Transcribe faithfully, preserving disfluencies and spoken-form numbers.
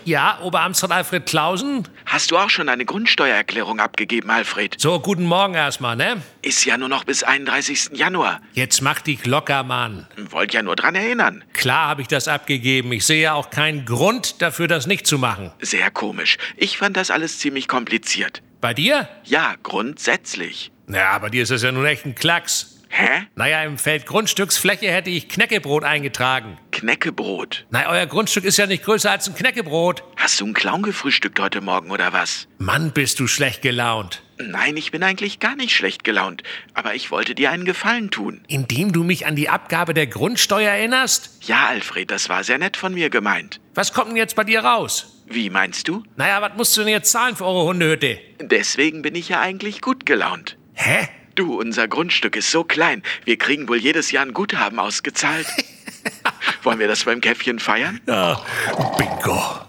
Ja, Oberamtsrat Alfred Clausen? Hast du auch schon eine Grundsteuererklärung abgegeben, Alfred? So, guten Morgen erstmal, ne? Ist ja nur noch bis einunddreißigsten Januar. Jetzt mach dich locker, Mann. Wollt ja nur dran erinnern. Klar habe ich das abgegeben. Ich sehe ja auch keinen Grund dafür, das nicht zu machen. Sehr komisch. Ich fand das alles ziemlich kompliziert. Bei dir? Ja, grundsätzlich. Ja, bei dir ist das ja nun echt ein Klacks. Hä? Naja, im Feld Grundstücksfläche hätte ich Knäckebrot eingetragen. Knäckebrot. Na, euer Grundstück ist ja nicht größer als ein Knäckebrot. Hast du einen Clown gefrühstückt heute Morgen oder was? Mann, bist du schlecht gelaunt. Nein, ich bin eigentlich gar nicht schlecht gelaunt. Aber ich wollte dir einen Gefallen tun. Indem du mich an die Abgabe der Grundsteuer erinnerst? Ja, Alfred, das war sehr nett von mir gemeint. Was kommt denn jetzt bei dir raus? Wie meinst du? Naja, was musst du denn jetzt zahlen für eure Hundehütte? Deswegen bin ich ja eigentlich gut gelaunt. Hä? Du, unser Grundstück ist so klein. Wir kriegen wohl jedes Jahr ein Guthaben ausgezahlt. Wollen wir das beim Käffchen feiern? Ja, Bingo.